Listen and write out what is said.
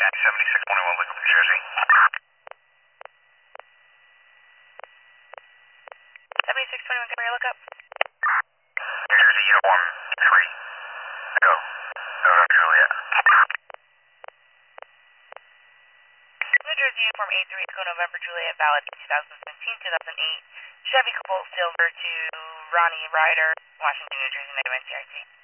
Cat 7621 looking for Jersey. 7621, can we look up? New Jersey Uniform 3. Go. November Juliet. New Jersey Uniform 83, Echo November Juliet, valid 2017-2008. Chevy Cobalt Silver to Ronnie Ryder, Washington, New Jersey, 91 CRT.